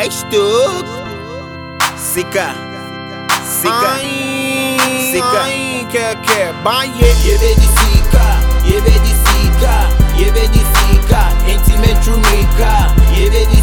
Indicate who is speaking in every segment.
Speaker 1: H2 Sika
Speaker 2: Baye
Speaker 1: Yebedi Sika Intimate Rumika Yebedi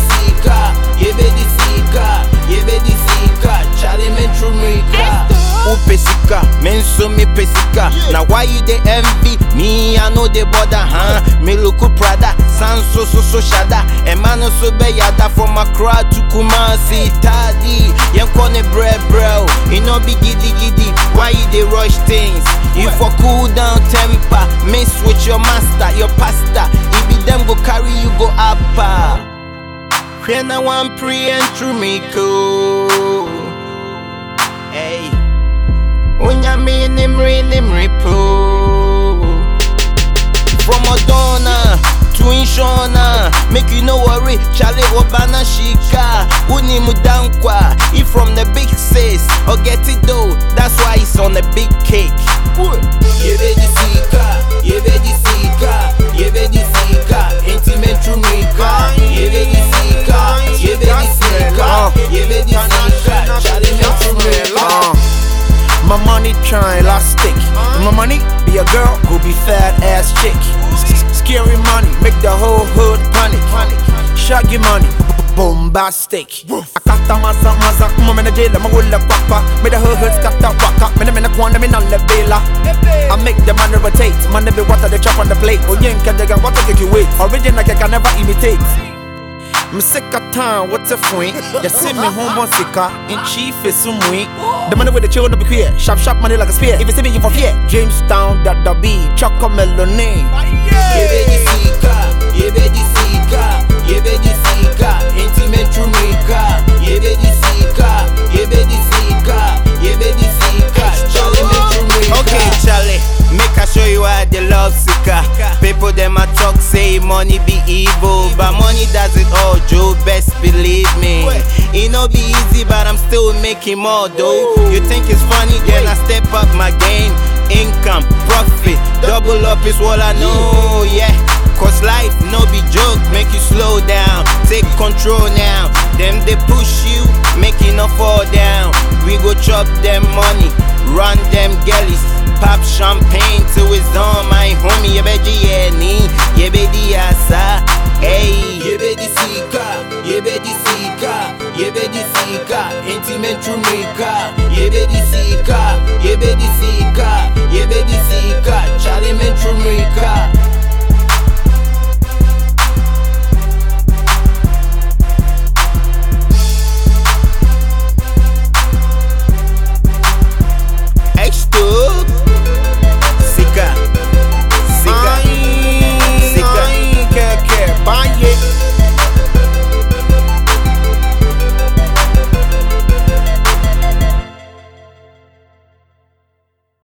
Speaker 1: Sika Challenge Rumika Upe Sika, menso me pesika. Now why you they envy me? I know they bother, huh? Me look Prada, sound so shada. And man so be yada from Accra to Kumasi. Tadi, yankone bro. You know be giddy. Why you they rush things? You for cool down temper, mess with your master, your pastor. If be them go carry you go up. When I want pre and true me cool. Hey. Unyami nimri po. From Madonna to Inshona, make you no worry. Charlie Obana Shika, Uni Mudankwa. He from the big sis, or get it though. That's why he's on the big cake. Yebedi Sika, Intimate Rumika. Yebedi Sika, Charlie
Speaker 2: my money trying elastic. My money be a girl who be fat ass chick. Scary money make the whole hood panic. Shaggy money bombastic. Akata maza mama na jail mawula kwakwa. Me the whole hood scatter waka. Me na kwana me na lebela. I make the man rotate. Man be water the chop on the plate. Oh yenka they got water take you wait. Original I can never imitate. I'm sick of time, what's a friend? You see me home on sika, in chief is some week. The money with the children be queer, sharp money like a spear. If you see me, you for fear. Jamestown, that the be, choco melone.
Speaker 1: Yebedi Sika, Intimate Rumika. Yebedi Sika, Charlie. Okay, Charlie, make I show you how they love Sika. People them a talk say money be evil, but money does it all, Joe, best believe me. It no be easy, but I'm still making more though. You think it's funny, then I step up my game. Income, profit, double up is what I know, yeah. Cause life no be joke, make you slow down. Take control now, them they push you, make you not fall down. We go chop them money, run them gellies. Pop champagne till it's on, my homie. Yebedi asa, hey. Yebedi Sika, Intimate Rumika. Yebedi Sika.